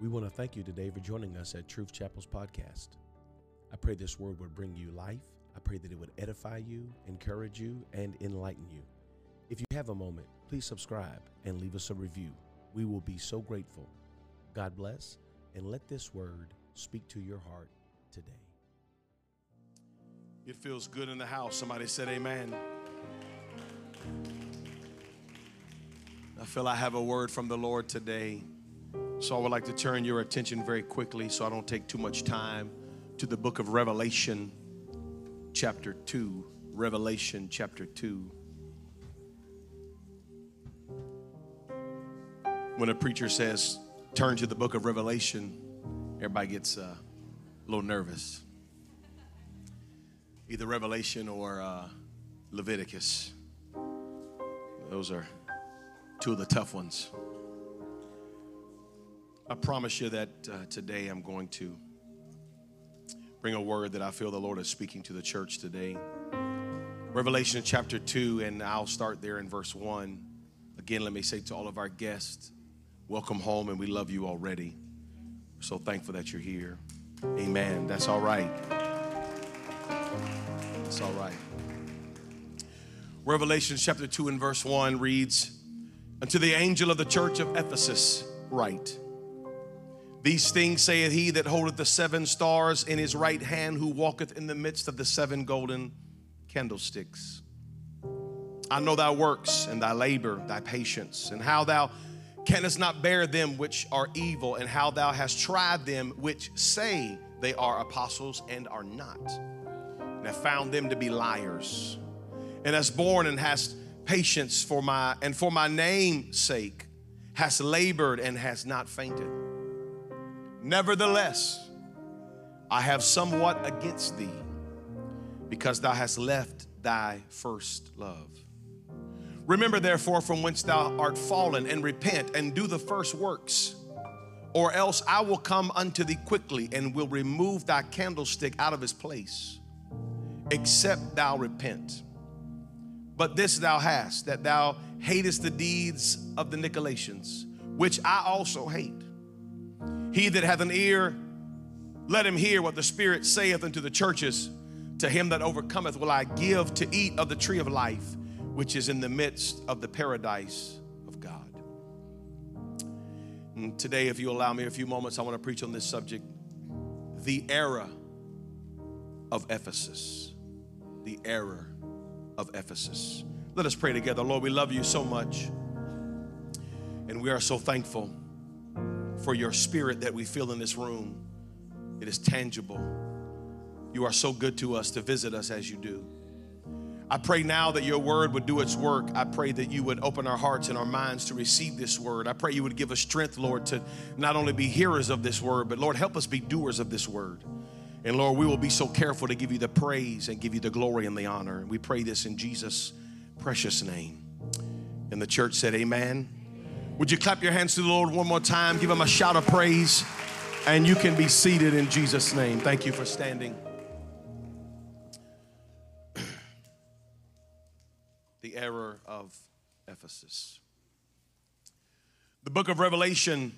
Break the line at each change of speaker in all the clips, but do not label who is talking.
We want to thank you today for joining us at Truth Chapel's podcast. I pray this word would bring you life. I pray that it would edify you, encourage you, and enlighten you. If you have a moment, please subscribe and leave us a review. We will be so grateful. God bless, and let this word speak to your heart today.
It feels good in the house. Somebody said amen. I feel I have a word from the Lord today. So I would like to turn your attention very quickly so I don't take too much time to the book of Revelation, chapter 2. Revelation, chapter 2. When a preacher says, turn to the book of Revelation, everybody gets a little nervous. Either Revelation or Leviticus. Those are two of the tough ones. I promise you that today I'm going to bring a word that I feel the Lord is speaking to the church today. Revelation chapter 2, and I'll start there in verse 1. Again, let me say to all of our guests, welcome home, and we love you already. We're so thankful that you're here. Amen. That's all right. That's all right. Revelation chapter 2 and verse 1 reads, unto the angel of the church of Ephesus write, these things saith he that holdeth the 7 stars in his right hand, who walketh in the midst of the 7 golden candlesticks. I know thy works and thy labor, thy patience, and how thou canst not bear them which are evil, and how thou hast tried them which say they are apostles and are not, and have found them to be liars, and hast borne and hast patience for my name's sake, hast labored and hast not fainted. Nevertheless, I have somewhat against thee, because thou hast left thy first love. Remember therefore from whence thou art fallen, and repent, and do the first works, or else I will come unto thee quickly, and will remove thy candlestick out of his place, except thou repent. But this thou hast, that thou hatest the deeds of the Nicolaitans, which I also hate. He that hath an ear, let him hear what the Spirit saith unto the churches. To him that overcometh will I give to eat of the tree of life, which is in the midst of the paradise of God. And today, if you allow me a few moments, I want to preach on this subject, the error of Ephesus. The error of Ephesus. Let us pray together. Lord, we love you so much, and we are so thankful for your spirit that we feel in this room. It is tangible. You are so good to us to visit us as you do. I pray now that your word would do its work. I pray that you would open our hearts and our minds to receive this word. I pray you would give us strength, Lord, to not only be hearers of this word, but Lord, help us be doers of this word. And Lord, we will be so careful to give you the praise and give you the glory and the honor. And we pray this in Jesus' precious name. And the church said amen. Would you clap your hands to the Lord one more time? Give him a shout of praise, and you can be seated in Jesus' name. Thank you for standing. The error of Ephesus. The book of Revelation,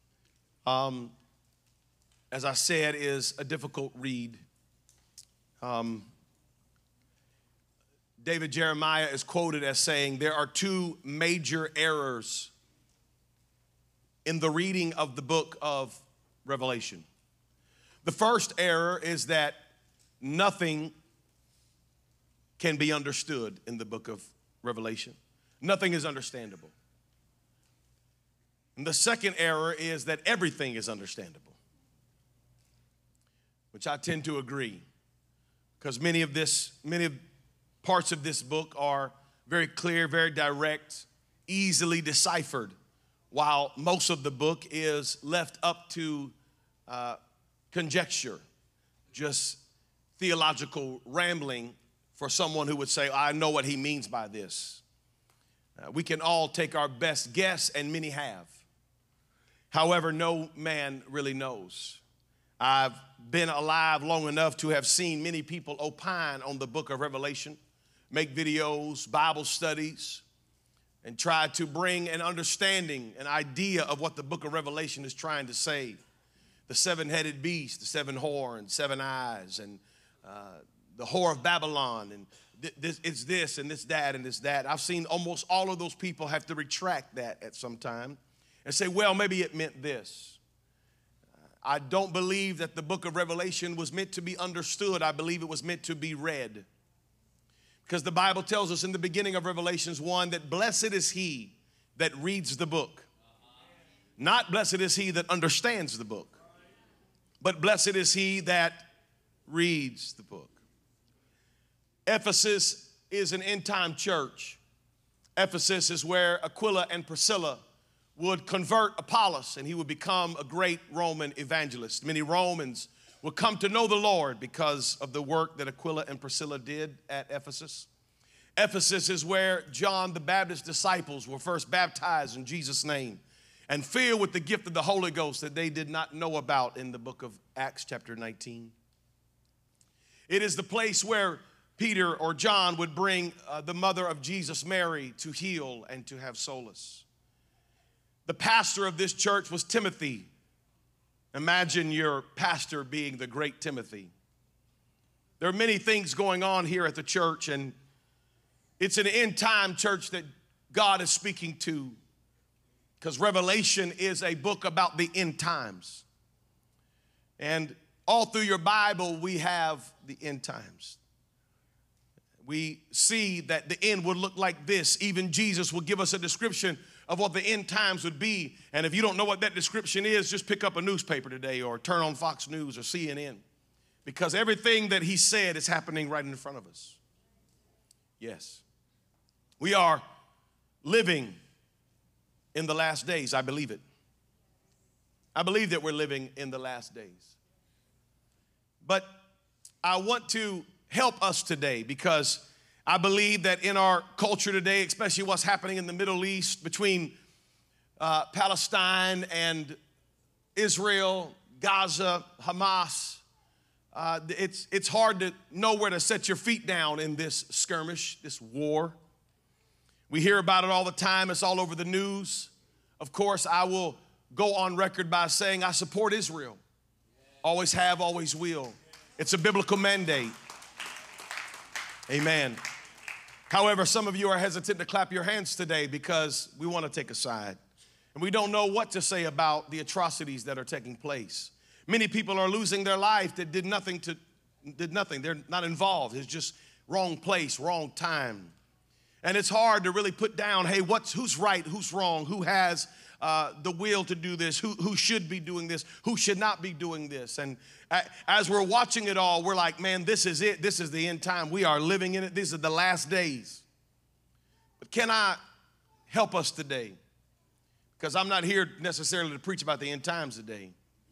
as I said, is a difficult read. David Jeremiah is quoted as saying, there are 2 major errors in the reading of the book of Revelation. The first error is that nothing can be understood in the book of Revelation. Nothing is understandable. And the second error is that everything is understandable, which I tend to agree, because many parts of this book are very clear, very direct, easily deciphered, while most of the book is left up to conjecture, just theological rambling for someone who would say, I know what he means by this. We can all take our best guess, and many have. However, no man really knows. I've been alive long enough to have seen many people opine on the book of Revelation, make videos, Bible studies, and try to bring an understanding, an idea of what the book of Revelation is trying to say. The seven-headed beast, the seven horns, seven eyes, and the whore of Babylon, and it's this and this, that, and this, that. I've seen almost all of those people have to retract that at some time and say, well, maybe it meant this. I don't believe that the book of Revelation was meant to be understood. I believe it was meant to be read. Because the Bible tells us in the beginning of Revelations 1 that blessed is he that reads the book. Not blessed is he that understands the book, but blessed is he that reads the book. Ephesus is an end-time church. Ephesus is where Aquila and Priscilla would convert Apollos, and he would become a great Roman evangelist. Many Romans would come to know the Lord because of the work that Aquila and Priscilla did at Ephesus. Ephesus is where John the Baptist's disciples were first baptized in Jesus' name and filled with the gift of the Holy Ghost that they did not know about in the book of Acts chapter 19. It is the place where Peter or John would bring the mother of Jesus, Mary, to heal and to have solace. The pastor of this church was Timothy. Imagine your pastor being the great Timothy. There are many things going on here at the church, and it's an end-time church that God is speaking to, because Revelation is a book about the end times. And all through your Bible, we have the end times. We see that the end would look like this. Even Jesus will give us a description of what the end times would be. And if you don't know what that description is, just pick up a newspaper today or turn on Fox News or CNN, because everything that he said is happening right in front of us. Yes. We are living in the last days. I believe it. I believe that we're living in the last days. But I want to help us today, because I believe that in our culture today, especially what's happening in the Middle East between Palestine and Israel, Gaza, Hamas, it's hard to know where to set your feet down in this skirmish, this war. We hear about it all the time. It's all over the news. Of course, I will go on record by saying I support Israel. Always have, always will. It's a biblical mandate. Amen. However, some of you are hesitant to clap your hands today because we want to take a side. And we don't know what to say about the atrocities that are taking place. Many people are losing their life that did nothing. They're not involved. It's just wrong place, wrong time. And it's hard to really put down, hey, who's right, who's wrong, who has the will to do this, who should be doing this, who should not be doing this. And as we're watching it all, we're like, man, this is it. This is the end time. We are living in it. These are the last days. But can I help us today? Because I'm not here necessarily to preach about the end times today.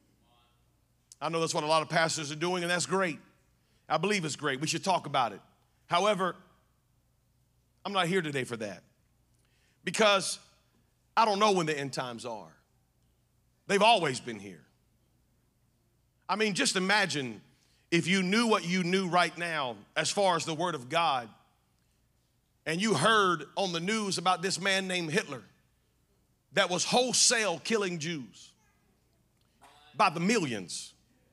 I know that's what a lot of pastors are doing, and that's great. I believe it's great. We should talk about it. However, I'm not here today for that, because I don't know when the end times are. They've always been here. I mean, just imagine if you knew what you knew right now as far as the Word of God, and you heard on the news about this man named Hitler that was wholesale killing Jews by the millions,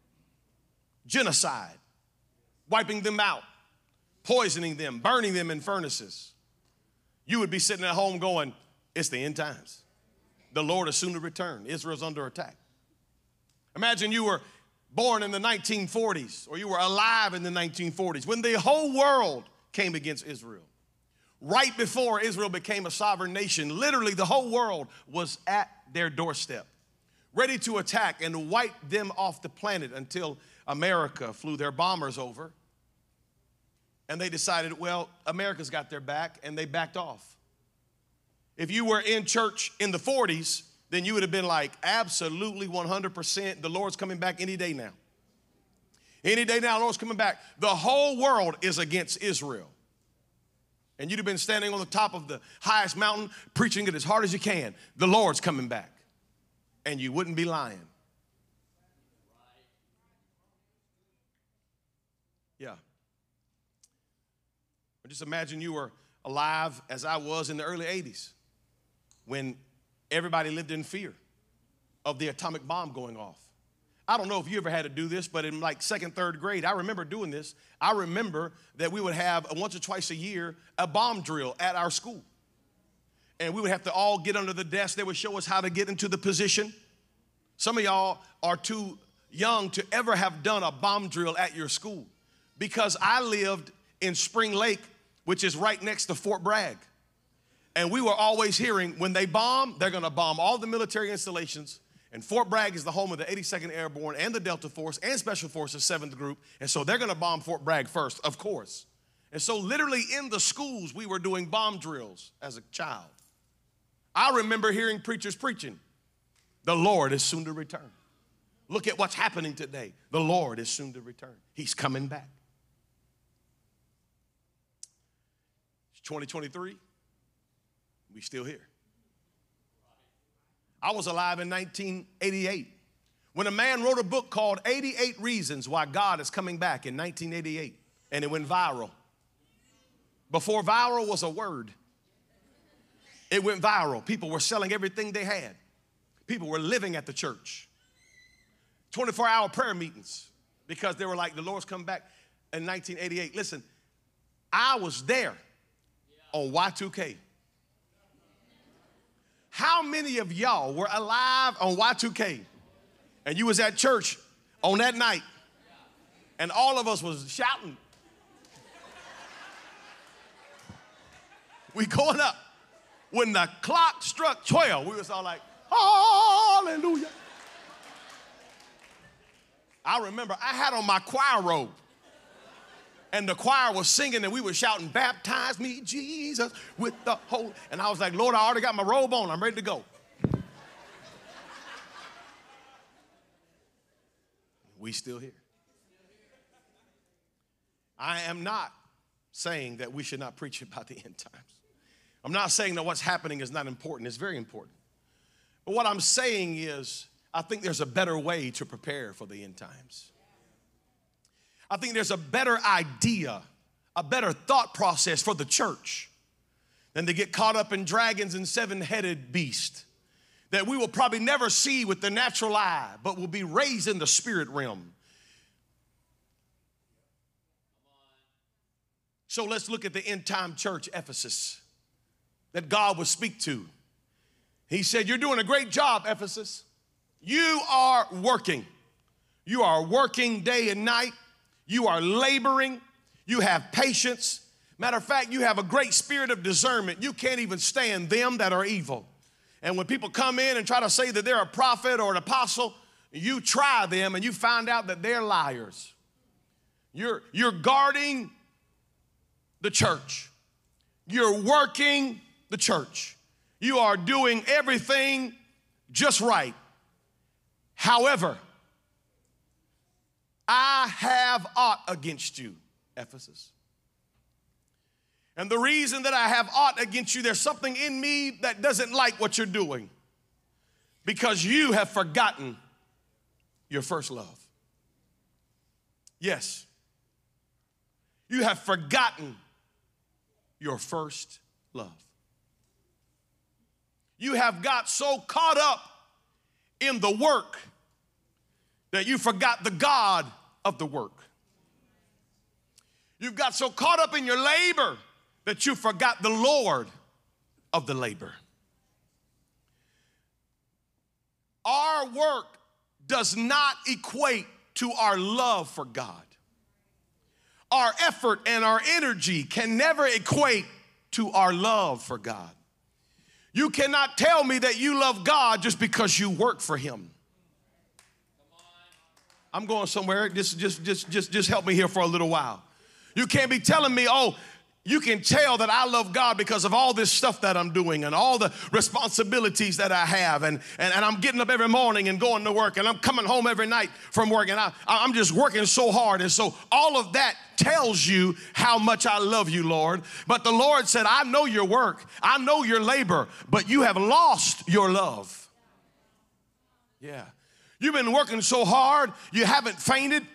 genocide, wiping them out, poisoning them, burning them in furnaces. You would be sitting at home going, it's the end times. The Lord is soon to return. Israel's under attack. Imagine you were born in the 1940s, or you were alive in the 1940s when the whole world came against Israel. Right before Israel became a sovereign nation, literally the whole world was at their doorstep, ready to attack and wipe them off the planet until America flew their bombers over. And they decided, well, America's got their back, and they backed off. If you were in church in the 40s, then you would have been like, absolutely 100%, the Lord's coming back any day now. Any day now, the Lord's coming back. The whole world is against Israel. And you'd have been standing on the top of the highest mountain, preaching it as hard as you can. The Lord's coming back. And you wouldn't be lying. Yeah. Or just imagine you were alive as I was in the early 80s. when everybody lived in fear of the atomic bomb going off. I don't know if you ever had to do this, but in like second, third grade, I remember doing this. I remember that we would have once or twice a year a bomb drill at our school. And we would have to all get under the desk. They would show us how to get into the position. Some of y'all are too young to ever have done a bomb drill at your school, because I lived in Spring Lake, which is right next to Fort Bragg. And we were always hearing, when they bomb, they're going to bomb all the military installations. And Fort Bragg is the home of the 82nd Airborne and the Delta Force and Special Forces 7th Group. And so they're going to bomb Fort Bragg first, of course. And so literally in the schools, we were doing bomb drills as a child. I remember hearing preachers preaching, the Lord is soon to return. Look at what's happening today. The Lord is soon to return. He's coming back. It's 2023. We still here. I was alive in 1988 when a man wrote a book called 88 Reasons Why God is Coming Back in 1988, and it went viral. Before viral was a word, it went viral. People were selling everything they had. People were living at the church. 24-hour prayer meetings, because they were like, the Lord's come back in 1988. Listen, I was there on Y2K. How many of y'all were alive on Y2K and you was at church on that night and all of us was shouting? We going up. When the clock struck 12, we was all like, hallelujah. I remember I had on my choir robe, and the choir was singing, and we were shouting, baptize me, Jesus, with the Holy. And I was like, Lord, I already got my robe on. I'm ready to go. We still here. I am not saying that we should not preach about the end times. I'm not saying that what's happening is not important. It's very important. But what I'm saying is, I think there's a better way to prepare for the end times. I think there's a better idea, a better thought process for the church than to get caught up in dragons and seven-headed beast that we will probably never see with the natural eye, but will be raised in the spirit realm. So let's look at the end-time church, Ephesus, that God would speak to. He said, you're doing a great job, Ephesus. You are working. You are working day and night. You are laboring. You have patience. Matter of fact, you have a great spirit of discernment. You can't even stand them that are evil. And when people come in and try to say that they're a prophet or an apostle, you try them and you find out that they're liars. You're guarding the church. You're working the church. You are doing everything just right. However, I have aught against you, Ephesus. And the reason that I have aught against you, there's something in me that doesn't like what you're doing, because you have forgotten your first love. Yes, you have forgotten your first love. You have got so caught up in the work that you forgot the God of the work. You've got so caught up in your labor that you forgot the Lord of the labor. Our work does not equate to our love for God. Our effort and our energy can never equate to our love for God. You cannot tell me that you love God just because you work for Him. I'm going somewhere. Just help me here for a little while. You can't be telling me, oh, you can tell that I love God because of all this stuff that I'm doing and all the responsibilities that I have. And I'm getting up every morning and going to work, and I'm coming home every night from work, and I'm just working so hard. And so all of that tells you how much I love you, Lord. But the Lord said, I know your work. I know your labor, but you have lost your love. Yeah. You've been working so hard, you haven't fainted.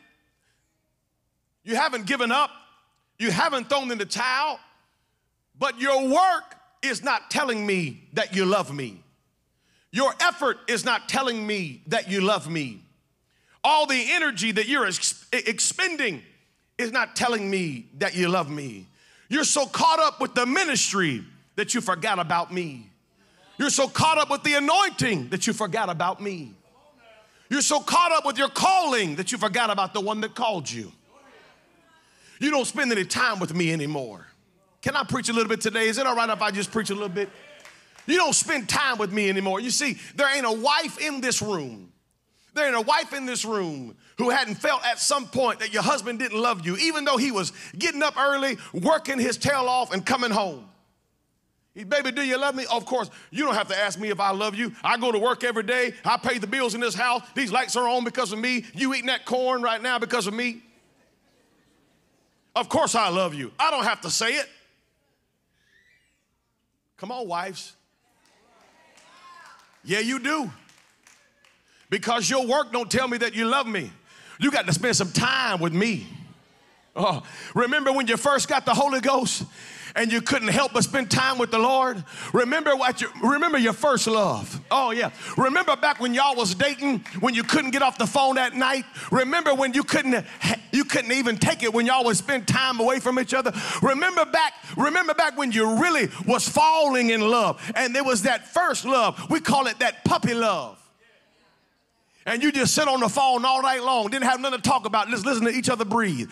You haven't given up. You haven't thrown in the towel, but your work is not telling me that you love me. Your effort is not telling me that you love me. All the energy that you're expending is not telling me that you love me. You're so caught up with the ministry that you forgot about me. You're so caught up with the anointing that you forgot about me. You're so caught up with your calling that you forgot about the one that called you. You don't spend any time with me anymore. Can I preach a little bit today? Is it all right if I just preach a little bit? You don't spend time with me anymore. You see, there ain't a wife in this room. There ain't a wife in this room who hadn't felt at some point that your husband didn't love you, even though he was getting up early, working his tail off, and coming home. Baby, do you love me? Of course, you don't have to ask me if I love you. I go to work every day. I pay the bills in this house. These lights are on because of me. You eating that corn right now because of me. Of course I love you. I don't have to say it. Come on, wives. Yeah, you do. Because your work don't tell me that you love me. You got to spend some time with me. Oh, remember when you first got the Holy Ghost and you couldn't help but spend time with the Lord? Remember your first love. Oh yeah. Remember back when y'all was dating, when you couldn't get off the phone at night? Remember when you couldn't even take it when y'all would spend time away from each other? Remember back when you really was falling in love and there was that first love. We call it that puppy love. And you just sit on the phone all night long, didn't have nothing to talk about, just listen to each other breathe.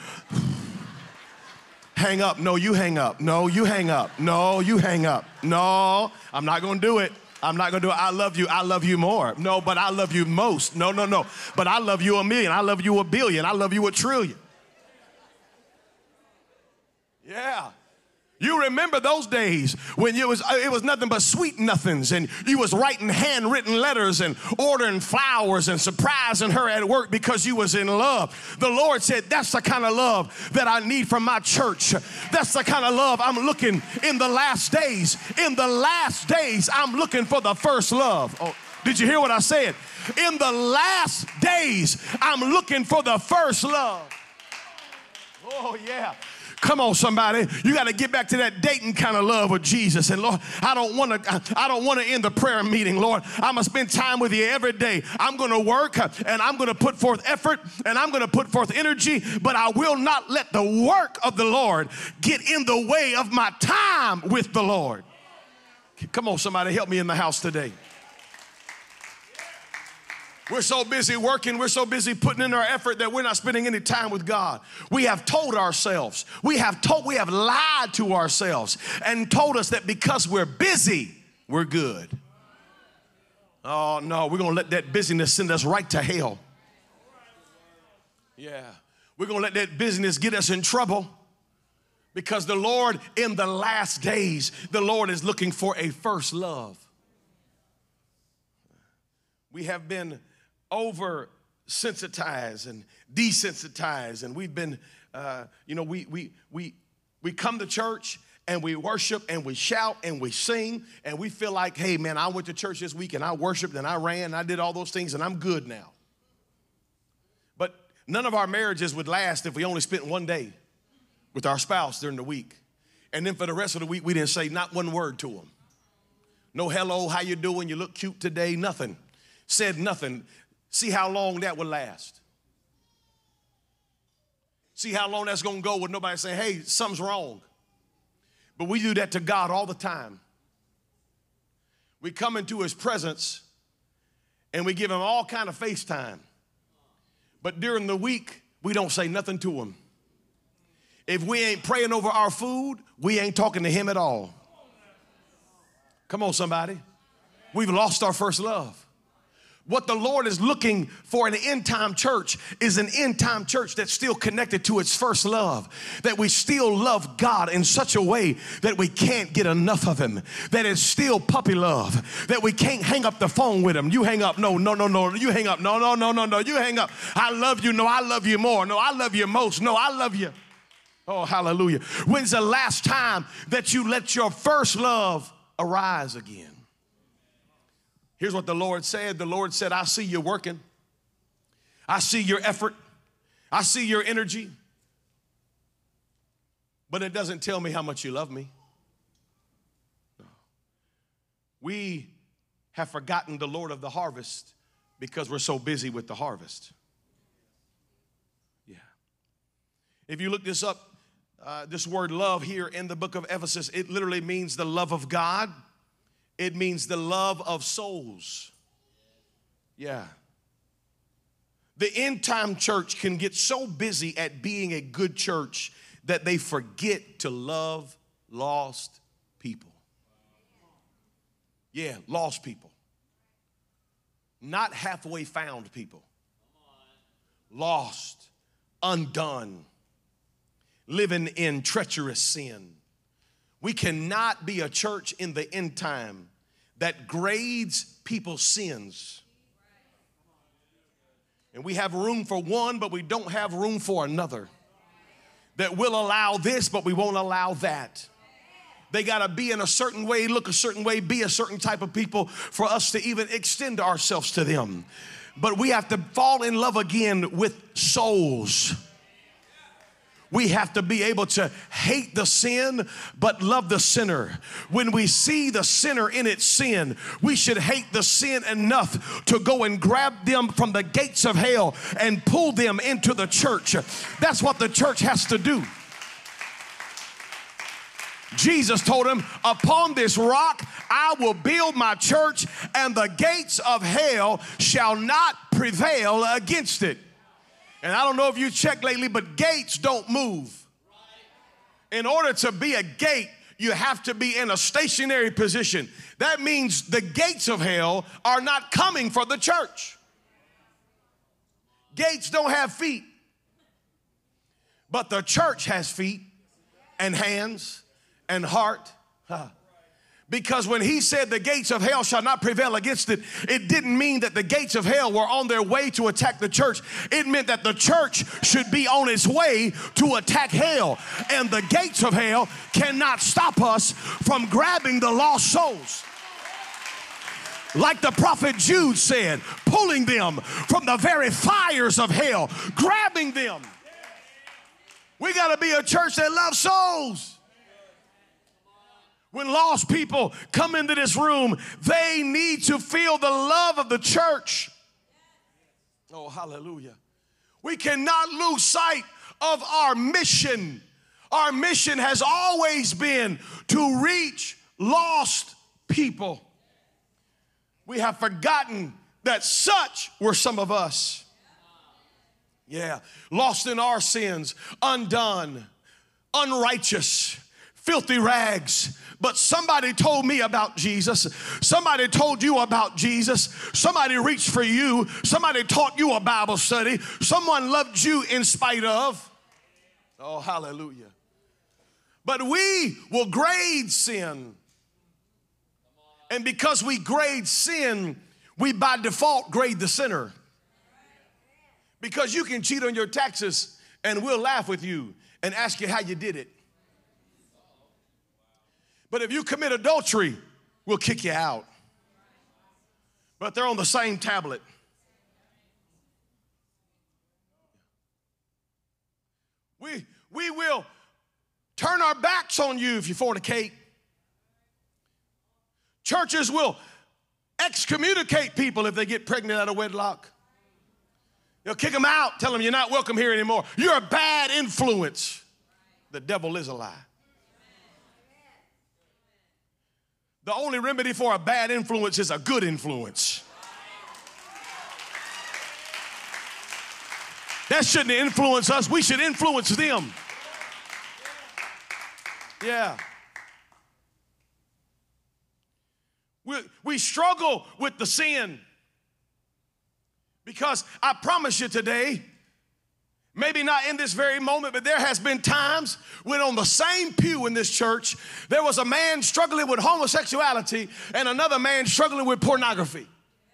Hang up. No, you hang up. No, you hang up. No, you hang up. No, I'm not going to do it. I'm not going to do it. I love you. I love you more. No, but I love you most. No. But I love you a million. I love you a billion. I love you a trillion. Yeah. You remember those days when it was nothing but sweet nothings, and you was writing handwritten letters and ordering flowers and surprising her at work because you was in love. The Lord said, that's the kind of love that I need from my church. That's the kind of love I'm looking in the last days. In the last days, I'm looking for the first love. Oh, did you hear what I said? In the last days, I'm looking for the first love. Oh, yeah. Come on, somebody. You got to get back to that dating kind of love with Jesus. And Lord, I don't want to end the prayer meeting, Lord. I'm going to spend time with you every day. I'm going to work and I'm going to put forth effort and I'm going to put forth energy, but I will not let the work of the Lord get in the way of my time with the Lord. Come on, somebody, help me in the house today. We're so busy working, we're so busy putting in our effort that we're not spending any time with God. We have told ourselves, we have lied to ourselves and told us that because we're busy, we're good. Oh no, we're going to let that busyness send us right to hell. Yeah, we're going to let that busyness get us in trouble because the Lord in the last days, the Lord is looking for a first love. We have been oversensitized and desensitized, and we've been, we come to church and we worship and we shout and we sing and we feel like, hey man, I went to church this week and I worshiped and I ran and I did all those things and I'm good now. But none of our marriages would last if we only spent one day with our spouse during the week, and then for the rest of the week we didn't say not one word to them. No hello, how you doing? You look cute today. Nothing. Said nothing. See how long that would last. See how long that's going to go with nobody saying, hey, something's wrong. But we do that to God all the time. We come into his presence and we give him all kind of FaceTime. But during the week, we don't say nothing to him. If we ain't praying over our food, we ain't talking to him at all. Come on, somebody. We've lost our first love. What the Lord is looking for in an end-time church is an end-time church that's still connected to its first love, that we still love God in such a way that we can't get enough of him, that it's still puppy love, that we can't hang up the phone with him. You hang up, no, you hang up, no, you hang up. I love you, no, I love you more, no, I love you most, no, I love you. Oh, hallelujah. When's the last time that you let your first love arise again? Here's what the Lord said. The Lord said, I see you working. I see your effort. I see your energy. But it doesn't tell me how much you love me. No. We have forgotten the Lord of the harvest because we're so busy with the harvest. Yeah. If you look this up, this word love here in the book of Ephesus, it literally means the love of God. It means the love of souls. Yeah. The end time church can get so busy at being a good church that they forget to love lost people. Yeah, lost people. Not halfway found people. Lost, undone, living in treacherous sin. We cannot be a church in the end time that grades people's sins. And we have room for one, but we don't have room for another. That will allow this, but we won't allow that. They got to be in a certain way, look a certain way, be a certain type of people for us to even extend ourselves to them. But we have to fall in love again with souls. We have to be able to hate the sin, but love the sinner. When we see the sinner in its sin, we should hate the sin enough to go and grab them from the gates of hell and pull them into the church. That's what the church has to do. Jesus told him, upon this rock I will build my church, and the gates of hell shall not prevail against it. And I don't know if you checked lately, but gates don't move. In order to be a gate, you have to be in a stationary position. That means the gates of hell are not coming for the church. Gates don't have feet, but the church has feet and hands and heart. Because when he said the gates of hell shall not prevail against it, it didn't mean that the gates of hell were on their way to attack the church. It meant that the church should be on its way to attack hell. And the gates of hell cannot stop us from grabbing the lost souls. Like the prophet Jude said, pulling them from the very fires of hell, grabbing them. We got to be a church that loves souls. When lost people come into this room, they need to feel the love of the church. Oh, hallelujah. We cannot lose sight of our mission. Our mission has always been to reach lost people. We have forgotten that such were some of us. Yeah, lost in our sins, undone, unrighteous, filthy rags. But somebody told me about Jesus. Somebody told you about Jesus. Somebody reached for you. Somebody taught you a Bible study. Someone loved you in spite of. Oh, hallelujah. But we will grade sin. And because we grade sin, we by default grade the sinner. Because you can cheat on your taxes and we'll laugh with you and ask you how you did it. But if you commit adultery, we'll kick you out. But they're on the same tablet. We will turn our backs on you if you fornicate. Churches will excommunicate people if they get pregnant out of wedlock. They'll kick them out, tell them you're not welcome here anymore. You're a bad influence. The devil is a lie. The only remedy for a bad influence is a good influence. That shouldn't influence us. We should influence them. Yeah. We struggle with the sin because I promise you today, maybe not in this very moment, but there has been times when on the same pew in this church, there was a man struggling with homosexuality and another man struggling with pornography.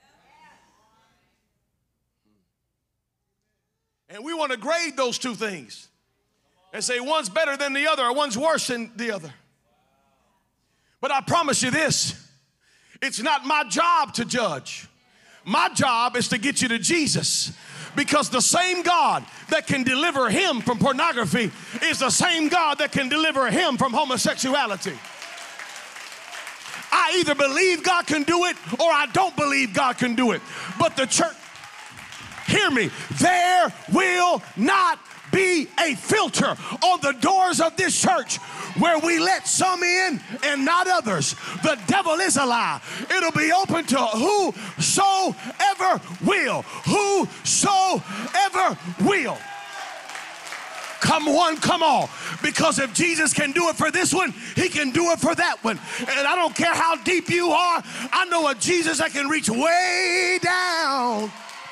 And we want to grade those two things and say one's better than the other or one's worse than the other. But I promise you this, it's not my job to judge. My job is to get you to Jesus. Because the same God that can deliver him from pornography is the same God that can deliver him from homosexuality. I either believe God can do it or I don't believe God can do it. But the church, hear me, there will not be a filter on the doors of this church where we let some in and not others. The devil is a lie. It'll be open to whosoever will. Whosoever will. Come one, come all. Because if Jesus can do it for this one, he can do it for that one. And I don't care how deep you are, I know a Jesus that can reach way down.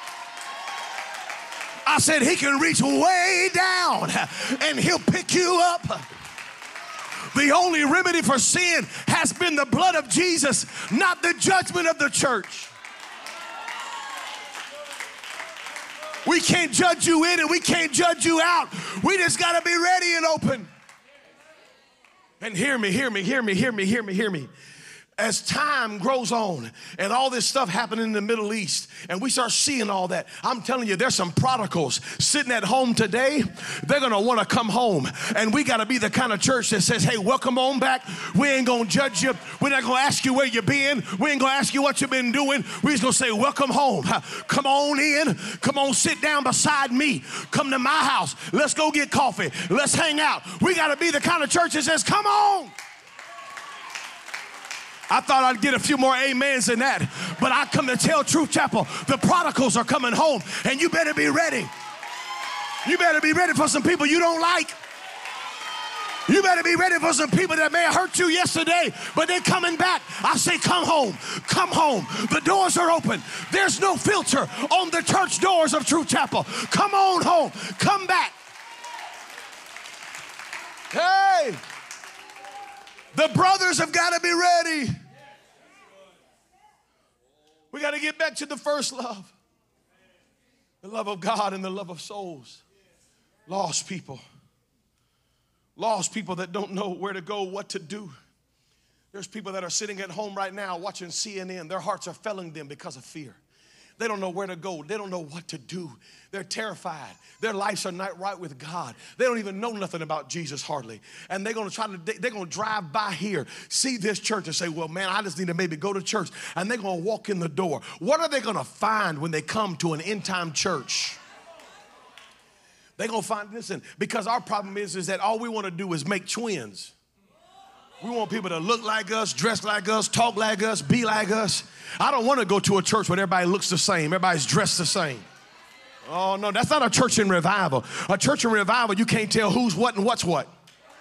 I said he can reach way down and he'll pick you up. The only remedy for sin has been the blood of Jesus, not the judgment of the church. We can't judge you in and we can't judge you out. We just got to be ready and open. And hear me. As time grows on and all this stuff happening in the Middle East and we start seeing all that, I'm telling you, there's some prodigals sitting at home today. They're going to want to come home. And we got to be the kind of church that says, hey, welcome on back. We ain't going to judge you. We're not going to ask you where you've been. We ain't going to ask you what you've been doing. We're just going to say, welcome home. Come on in. Come on, sit down beside me. Come to my house. Let's go get coffee. Let's hang out. We got to be the kind of church that says, come on. I thought I'd get a few more amens than that. But I come to tell Truth Chapel, the prodigals are coming home, and you better be ready. You better be ready for some people you don't like. You better be ready for some people that may have hurt you yesterday, but they're coming back. I say, come home. Come home. The doors are open. There's no filter on the church doors of Truth Chapel. Come on home. Come back. Hey. The brothers have got to be ready. We got to get back to the first love. The love of God and the love of souls. Lost people. Lost people that don't know where to go, what to do. There's people that are sitting at home right now watching CNN. Their hearts are failing them because of fear. They don't know where to go. They don't know what to do. They're terrified. Their lives are not right with God. They don't even know nothing about Jesus hardly. And they're going to drive by here, see this church and say, well, man, I just need to maybe go to church. And they're going to walk in the door. What are they going to find when they come to an end-time church? They're going to find, listen, because our problem is that all we want to do is make twins. We want people to look like us, dress like us, talk like us, be like us. I don't want to go to a church where everybody looks the same, everybody's dressed the same. Oh, no, that's not a church in revival. A church in revival, you can't tell who's what and what's what.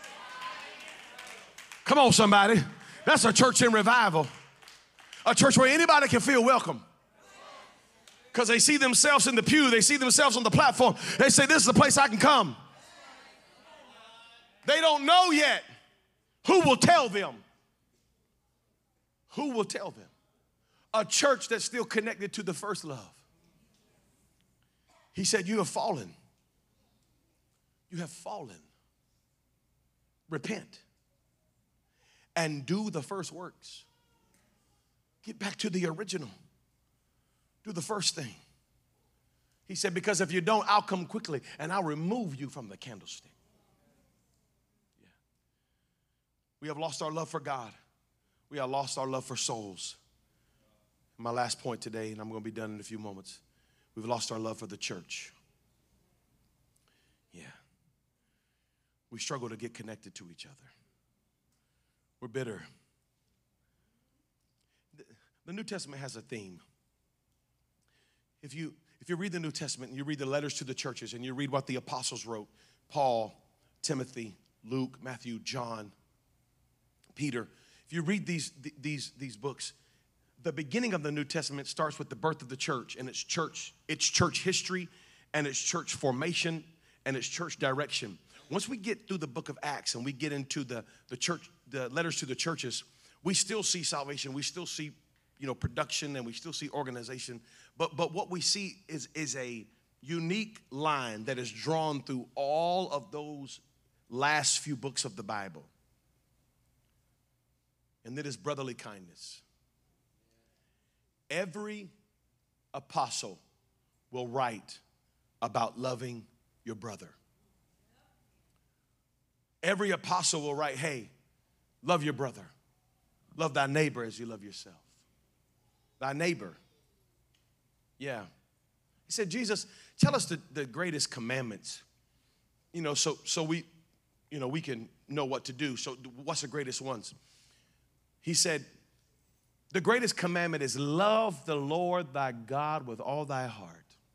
Come on, somebody. That's a church in revival. A church where anybody can feel welcome. Because they see themselves in the pew, they see themselves on the platform. They say, this is the place I can come. They don't know yet. Who will tell them? Who will tell them? A church that's still connected to the first love. He said, you have fallen. You have fallen. Repent and do the first works. Get back to the original. Do the first thing. He said, because if you don't, I'll come quickly and I'll remove you from the candlestick. We have lost our love for God. We have lost our love for souls. My last point today, and I'm going to be done in a few moments. We've lost our love for the church. Yeah. We struggle to get connected to each other. We're bitter. The New Testament has a theme. If you read the New Testament and you read the letters to the churches and you read what the apostles wrote, Paul, Timothy, Luke, Matthew, John, Peter, if you read these books, the beginning of the New Testament starts with the birth of the church and its church history and its church formation and its church direction. Once we get through the book of Acts and we get into the church, the letters to the churches, we still see salvation, we still see production, and we still see organization. But what we see is a unique line that is drawn through all of those last few books of the Bible. And that is brotherly kindness. Every apostle will write about loving your brother. Every apostle will write, hey, love your brother. Love thy neighbor as you love yourself. Thy neighbor. Yeah. He said, Jesus, tell us the greatest commandments. So we can know what to do. So what's the greatest ones? He said, the greatest commandment is love the Lord thy God with all thy heart,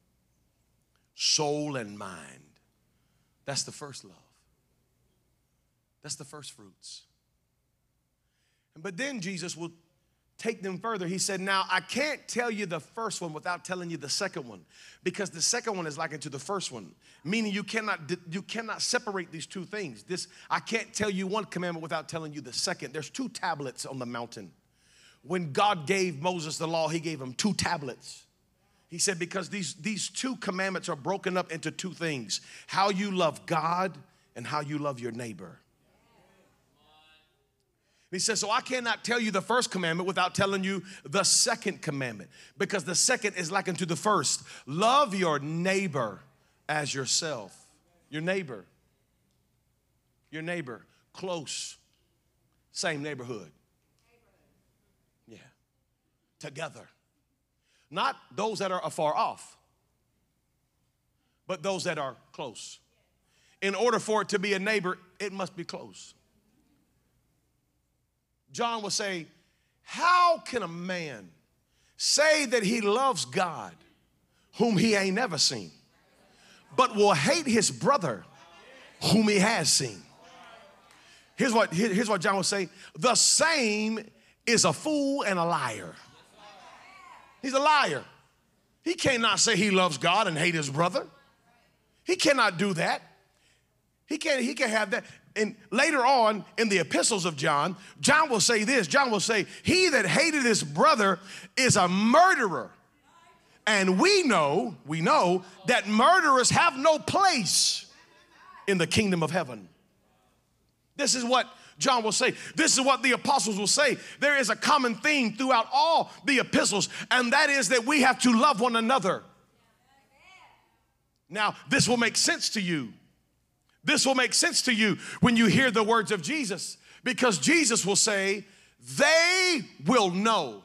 soul, and mind. That's the first love. That's the first fruits. But then Jesus will take them further. He said, now I can't tell you the first one without telling you the second one, because the second one is likened to the first one, meaning you cannot separate these two things. I can't tell you one commandment without telling you the second. There's 2 tablets on the mountain. When God gave Moses the law, he gave him 2 tablets. He said, because these 2 commandments are broken up into 2 things: how you love God and how you love your neighbor. He says, so I cannot tell you the first commandment without telling you the second commandment, because the second is likened to the first. Love your neighbor as yourself. Your neighbor. Your neighbor. Close. Same neighborhood. Yeah. Together. Not those that are afar off, but those that are close. In order for it to be a neighbor, it must be close. John will say, how can a man say that he loves God whom he ain't never seen, but will hate his brother whom he has seen? Here's what John will say. The same is a fool and a liar. He's a liar. He cannot say he loves God and hate his brother. He cannot do that. He can't have that. And later on in the epistles of John, John will say this. John will say, he that hated his brother is a murderer. And we know that murderers have no place in the kingdom of heaven. This is what John will say. This is what the apostles will say. There is a common theme throughout all the epistles, and that is that we have to love one another. Now, this will make sense to you. This will make sense to you when you hear the words of Jesus, because Jesus will say, they will know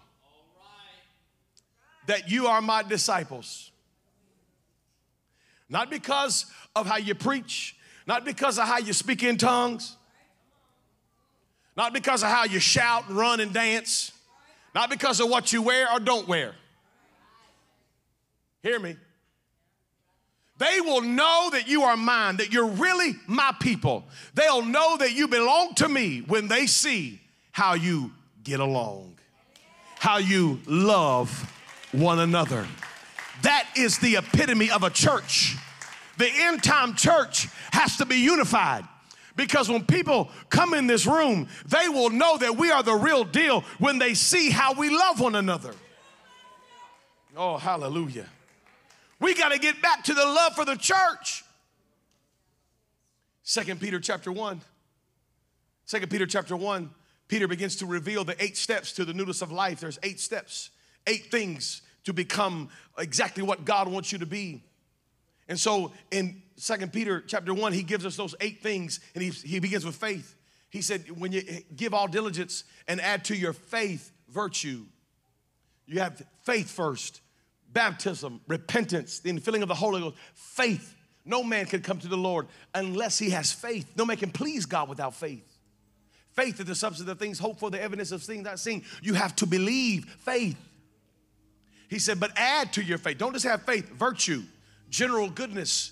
that you are my disciples. Not because of how you preach, not because of how you speak in tongues, not because of how you shout and run and dance, not because of what you wear or don't wear. Hear me. They will know that you are mine, that you're really my people. They'll know that you belong to me when they see how you get along, how you love one another. That is the epitome of a church. The end time church has to be unified, because when people come in this room, they will know that we are the real deal when they see how we love one another. Oh, hallelujah. We got to get back to the love for the church. 2 Peter chapter 1. 2 Peter chapter 1, Peter begins to reveal the 8 steps to the newness of life. There's 8 steps, 8 things to become exactly what God wants you to be. And so in 2 Peter chapter 1, he gives us those 8 things, and he begins with faith. He said, when you give all diligence and add to your faith virtue, you have faith first. Baptism, repentance, the infilling of the Holy Ghost, faith. No man can come to the Lord unless he has faith. No man can please God without faith. Faith is the substance of things hoped for, the evidence of things not seen. You have to believe, faith. He said, but add to your faith. Don't just have faith, virtue, general goodness.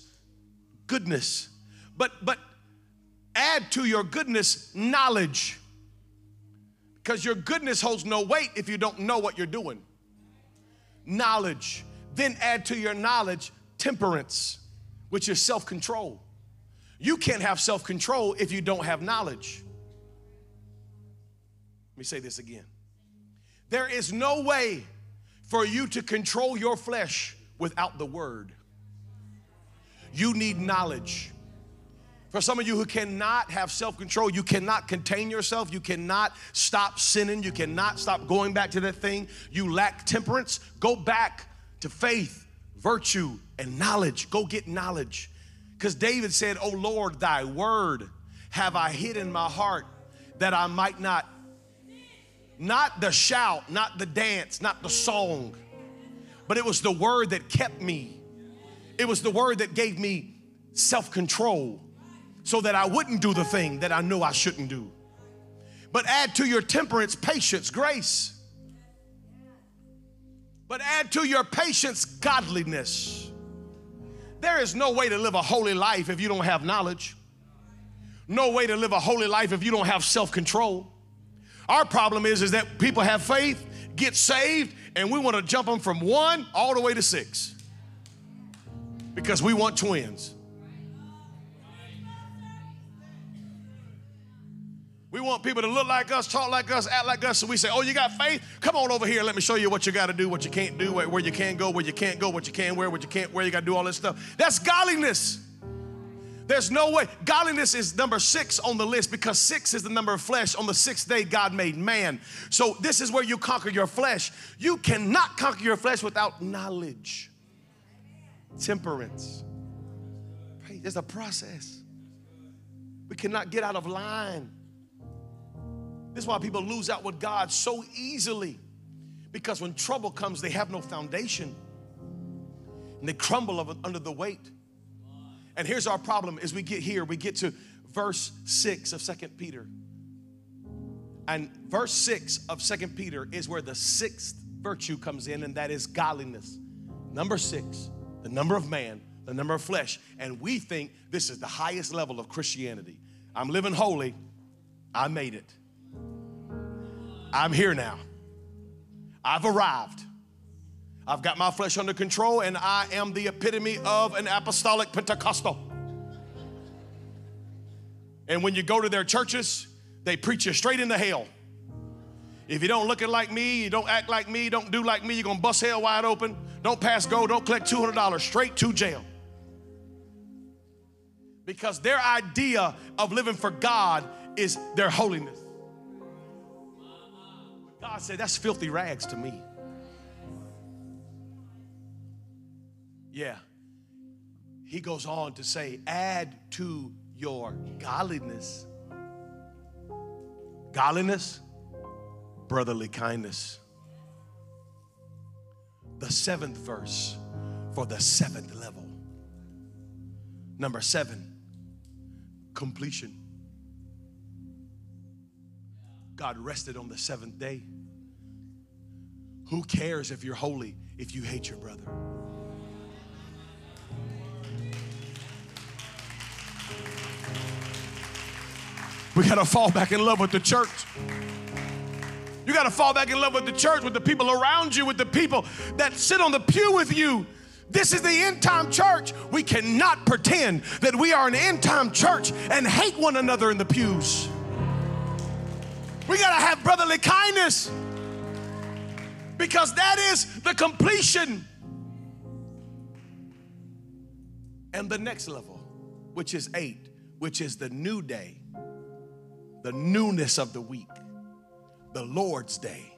But add to your goodness knowledge, because your goodness holds no weight if you don't know what you're doing. Knowledge. Then add to your knowledge temperance, which is self-control. You can't have self-control if you don't have knowledge. Let me say this again. There is no way for you to control your flesh without the word. You need knowledge. For some of you who cannot have self-control, you cannot contain yourself, you cannot stop sinning, you cannot stop going back to that thing, you lack temperance, go back to faith, virtue, and knowledge. Go get knowledge. Because David said, "O Lord, thy word have I hid in my heart that I might not Not the shout, not the dance, not the song, but it was the word that kept me. It was the word that gave me self-control so that I wouldn't do the thing that I knew I shouldn't do. But add to your temperance, patience, grace. But add to your patience, godliness. There is no way to live a holy life if you don't have knowledge. No way to live a holy life if you don't have self-control. Our problem is that people have faith, get saved, and we want to jump them from 1 all the way to 6 because we want twins. We want people to look like us, talk like us, act like us, so we say, oh, you got faith? Come on over here. Let me show you what you got to do, what you can't do, where you can go, where you can't go, what you can wear, what you can't wear. You got to do all this stuff. That's godliness. There's no way. Godliness is number 6 on the list because 6 is the number of flesh. On the 6th day, God made man. So this is where you conquer your flesh. You cannot conquer your flesh without knowledge, temperance. There's a process. We cannot get out of line. This is why people lose out with God so easily, because when trouble comes, they have no foundation and they crumble under the weight. And here's our problem. As we get to verse 6 of 2 Peter. And verse 6 of 2 Peter is where the 6th virtue comes in, and that is godliness. Number 6, the number of man, the number of flesh. And we think this is the highest level of Christianity. I'm living holy. I made it. I'm here now. I've arrived. I've got my flesh under control, and I am the epitome of an apostolic Pentecostal. And when you go to their churches, they preach you straight into hell. If you don't look like me, you don't act like me, don't do like me, you're going to bust hell wide open. Don't pass go, don't collect $200, straight to jail. Because their idea of living for God is their holiness. God said, that's filthy rags to me. Yeah. He goes on to say, add to your godliness. Godliness, brotherly kindness. The 7th verse for the 7th level. Number 7, completion. God rested on the 7th day. Who cares if you're holy if you hate your brother? We got to fall back in love with the church. You got to fall back in love with the church, with the people around you, with the people that sit on the pew with you. This is the end time church. We cannot pretend that we are an end time church and hate one another in the pews. We got to have brotherly kindness, because that is the completion. And the next level, which is 8, which is the new day, the newness of the week, the Lord's Day.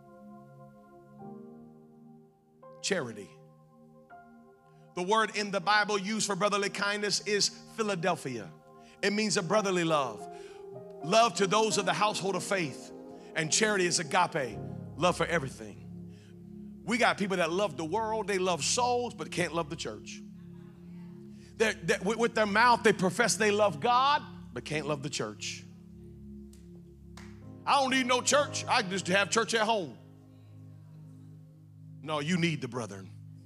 Charity. The word in the Bible used for brotherly kindness is Philadelphia. It means a brotherly love. Love to those of the household of faith. And charity is agape, love for everything. We got people that love the world, they love souls, but can't love the church. With their mouth, they profess they love God, but can't love the church. I don't need no church. I can just have church at home. No, you need the brethren.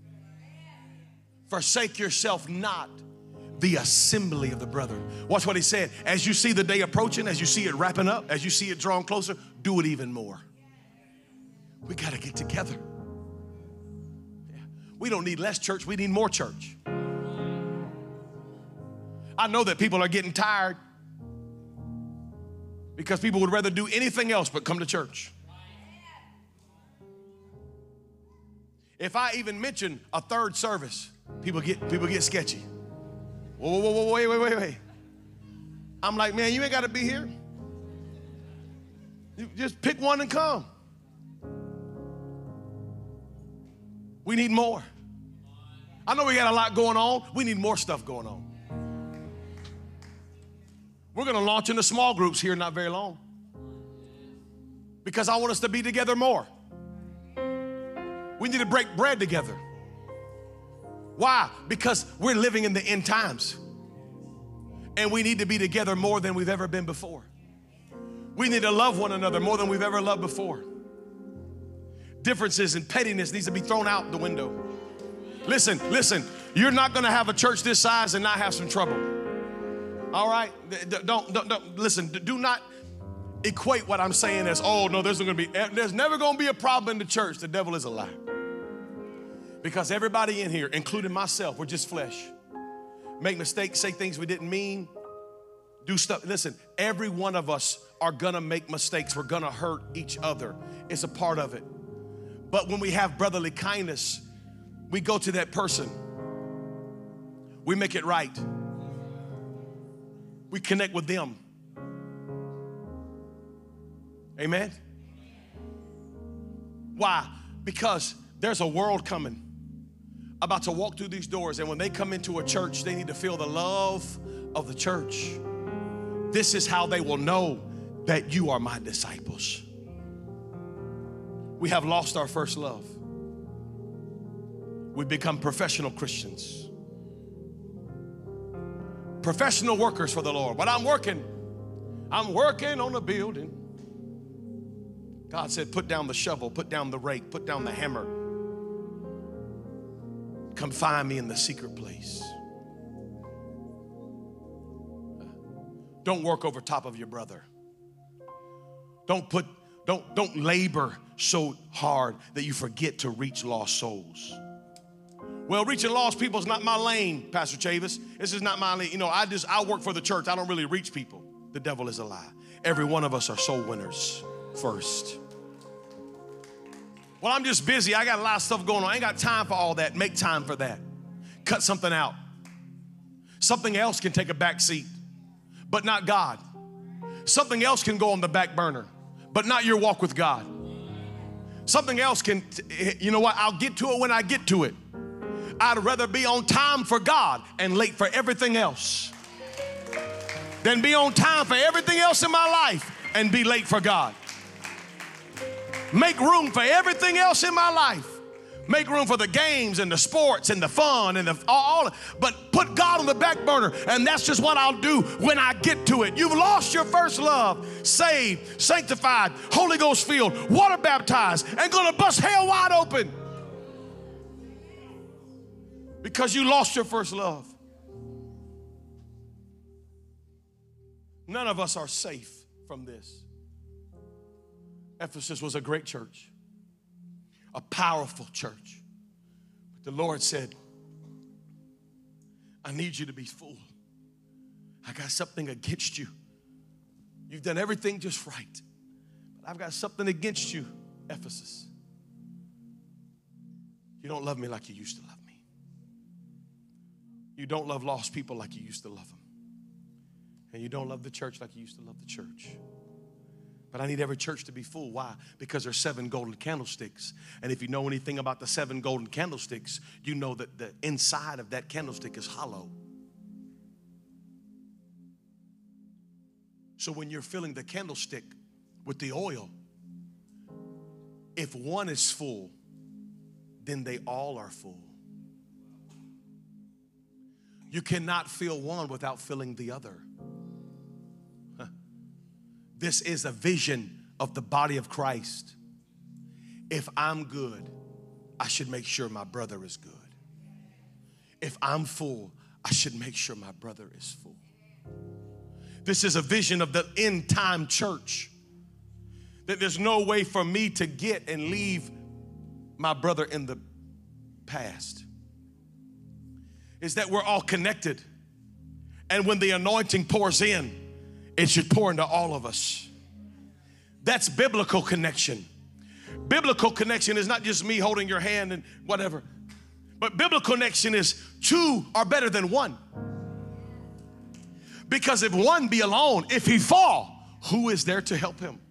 Forsake yourself not the assembly of the brethren. Watch what he said. As you see the day approaching, as you see it wrapping up, as you see it drawing closer, do it even more. We got to get together. Yeah. We don't need less church. We need more church. I know that people are getting tired because people would rather do anything else but come to church. If I even mention a third service, people get sketchy. Whoa, wait. I'm like, man, you ain't got to be here. You just pick one and come. We need more. I know we got a lot going on. We need more stuff going on. We're going to launch into small groups here not very long. because I want us to be together more. We need to break bread together. Why? Because we're living in the end times. And we need to be together more than we've ever been before. We need to love one another more than we've ever loved before. Differences and pettiness needs to be thrown out the window. Listen, you're not going to have a church this size and not have some trouble. All right? Don't listen, do not equate what I'm saying as, oh, no, there's never going to be a problem in the church. The devil is a liar. Because everybody in here, including myself, we're just flesh. Make mistakes, say things we didn't mean, do stuff. Listen, every one of us are gonna make mistakes. We're gonna hurt each other. It's a part of it. But when we have brotherly kindness, we go to that person. We make it right. We connect with them. Amen? Why? Because there's a world coming, about to walk through these doors, and when they come into a church, they need to feel the love of the church. This is how they will know that you are my disciples. We have lost our first love. We've become professional Christians, professional workers for the Lord. But I'm working on a building. God said, put down the shovel, put down the rake, put down the hammer. Come find me in the secret place. Don't work over top of your brother. Don't labor so hard that you forget to reach lost souls. Well, reaching lost people is not my lane, Pastor Chavis. This is not my lane. You know, I work for the church. I don't really reach people. The devil is a lie. Every one of us are soul winners first. Well, I'm just busy. I got a lot of stuff going on. I ain't got time for all that. Make time for that. Cut something out. Something else can take a back seat, but not God. Something else can go on the back burner, but not your walk with God. Something else can, you know what? I'll get to it when I get to it. I'd rather be on time for God and late for everything else than be on time for everything else in my life and be late for God. Make room for everything else in my life. Make room for the games and the sports and the fun and but put God on the back burner, and that's just what I'll do when I get to it. You've lost your first love. Saved, sanctified, Holy Ghost filled, water baptized, and gonna bust hell wide open because you lost your first love. None of us are safe from this. Ephesus was a great church, a powerful church. But the Lord said, I need you to be full. I got something against you. You've done everything just right, but I've got something against you, Ephesus. You don't love me like you used to love me. You don't love lost people like you used to love them. And you don't love the church like you used to love the church. But I need every church to be full. Why? Because there's 7 golden candlesticks. And if you know anything about the 7 golden candlesticks, you know that the inside of that candlestick is hollow. So when you're filling the candlestick with the oil, if one is full, then they all are full. You cannot fill one without filling the other. This is a vision of the body of Christ. If I'm good, I should make sure my brother is good. If I'm full, I should make sure my brother is full. This is a vision of the end time church. That there's no way for me to get and leave my brother in the past. Is that we're all connected. And when the anointing pours in, it should pour into all of us. That's biblical connection. Biblical connection is not just me holding your hand and whatever. But biblical connection is 2 are better than 1. Because if one be alone, if he fall, who is there to help him?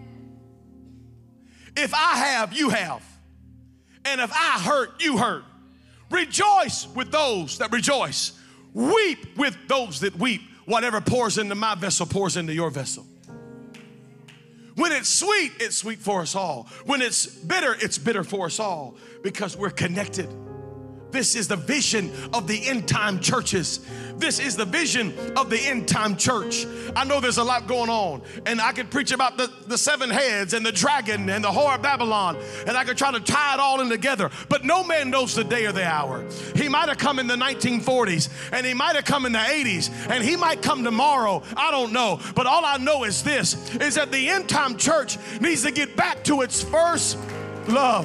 If I have, you have. And if I hurt, you hurt. Rejoice with those that rejoice. Weep with those that weep. Whatever pours into my vessel pours into your vessel. When it's sweet for us all. When it's bitter for us all, because we're connected. This is the vision of the end time churches. This is the vision of the end time church. I know there's a lot going on, and I could preach about the seven heads and the dragon and the whore of Babylon, and I could try to tie it all in together, but no man knows the day or the hour. He might have come in the 1940s, and he might have come in the 80s, and he might come tomorrow. I don't know, but all I know is this, is that the end time church needs to get back to its first love.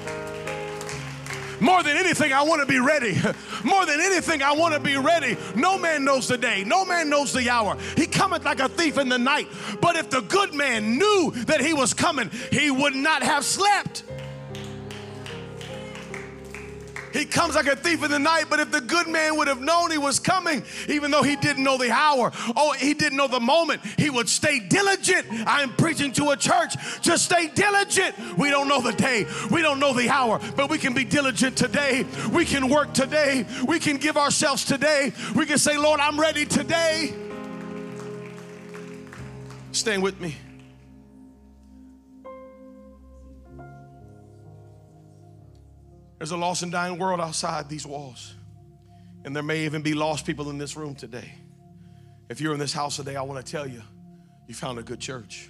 More than anything, I want to be ready. More than anything, I want to be ready. No man knows the day. No man knows the hour. He cometh like a thief in the night. But if the good man knew that he was coming, he would not have slept. He comes like a thief in the night, but if the good man would have known he was coming, even though he didn't know the hour, he didn't know the moment, he would stay diligent. I'm preaching to a church to stay diligent. We don't know the day, we don't know the hour, but we can be diligent today. We can work today. We can give ourselves today. We can say, Lord, I'm ready today. Stand with me. There's a lost and dying world outside these walls. And there may even be lost people in this room today. If you're in this house today, I want to tell you, you found a good church.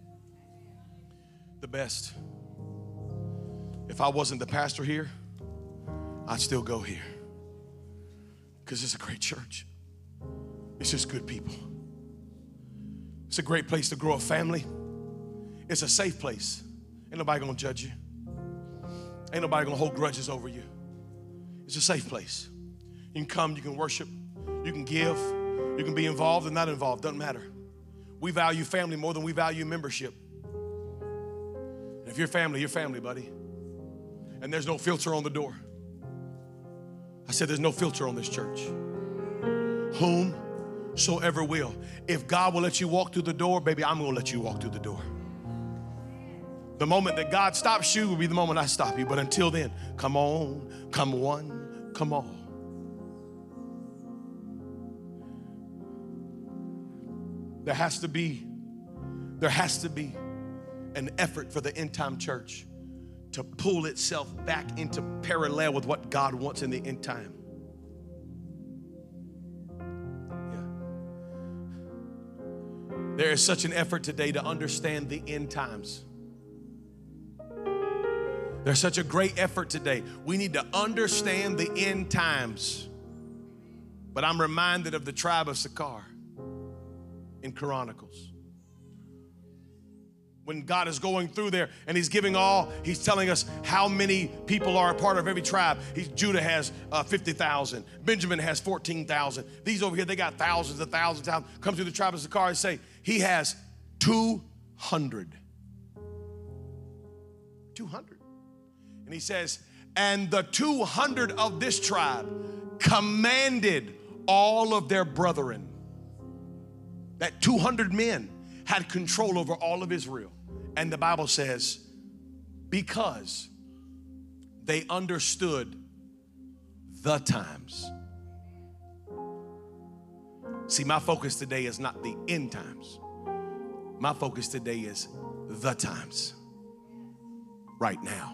The best. If I wasn't the pastor here, I'd still go here. Because it's a great church. It's just good people. It's a great place to grow a family. It's a safe place. Ain't nobody gonna judge you. Ain't nobody gonna hold grudges over you. It's a safe place. You can come, you can worship, you can give, you can be involved and not involved, doesn't matter. We value family more than we value membership. And if you're family, buddy. And there's no filter on the door. I said there's no filter on this church. Whomsoever will. If God will let you walk through the door, baby, I'm gonna let you walk through the door. The moment that God stops you will be the moment I stop you. But until then, come on, come one, come all. There has to be an effort for the end time church to pull itself back into parallel with what God wants in the end time. Yeah. There is such an effort today to understand the end times. There's such a great effort today. We need to understand the end times. But I'm reminded of the tribe of Issachar in Chronicles. When God is going through there and he's telling us how many people are a part of every tribe. Judah has 50,000. Benjamin has 14,000. These over here, they got thousands and thousands. Come through the tribe of Issachar and say, he has 200. 200. And he says, and the 200 of this tribe commanded all of their brethren. That 200 men had control over all of Israel. And the Bible says, because they understood the times. See, my focus today is not the end times. My focus today is the times. Right now.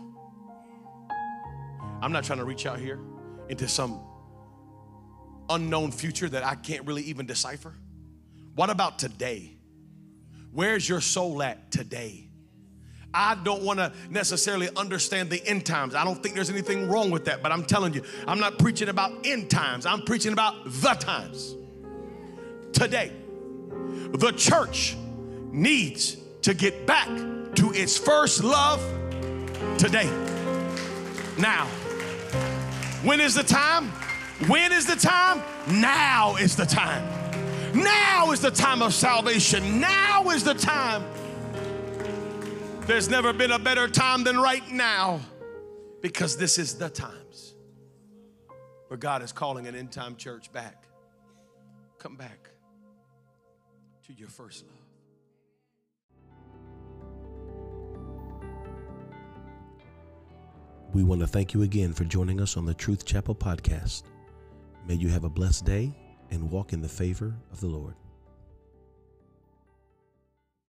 I'm not trying to reach out here into some unknown future that I can't really even decipher. What about today? Where's your soul at today? I don't want to necessarily understand the end times. I don't think there's anything wrong with that, but I'm telling you, I'm not preaching about end times. I'm preaching about the times. Today, the church needs to get back to its first love today. Now. When is the time? When is the time? Now is the time. Now is the time of salvation. Now is the time. There's never been a better time than right now, because this is the times where God is calling an end time church back. Come back to your first love.
We want to thank you again for joining us on the Truth Chapel podcast. May you have a blessed day and walk in the favor of the Lord.